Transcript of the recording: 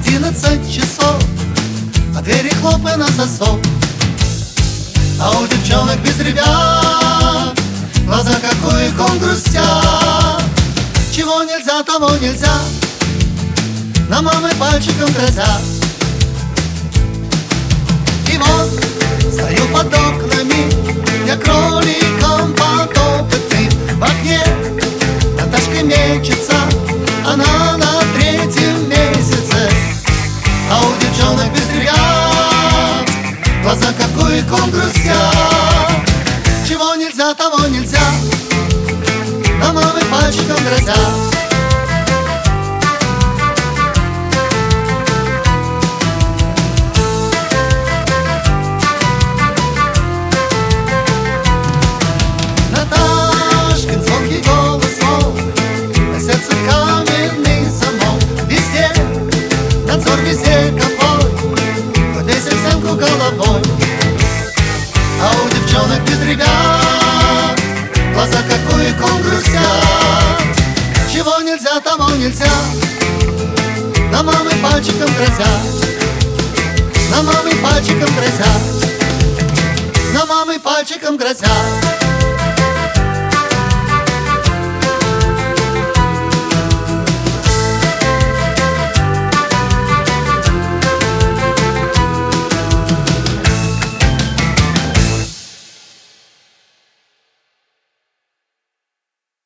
11 часов, а двери хлопай на засов. А у девчонок без ребят глаза как у икон грустят. Чего нельзя, того нельзя, на мамы пальчиком грозят. И вот стою под окнами, я кроликом подопытным. В окне Наташка мечется, она на 3-м месяце. А у девчонок без ребят глаза как у икон грустят. Чего нельзя, того нельзя, на мамы пальчиком грозят. Наташкин звонкий голос мол, на сердце каменный замок. Везде надзор, везде конвой, подвесил стенку головой. А у девчонок без ребят глаза как у икон грустят. Чего нельзя, того нельзя, на мамы пальчиком грозят. На мамы пальчиком грозят, на мамы пальчиком грозят.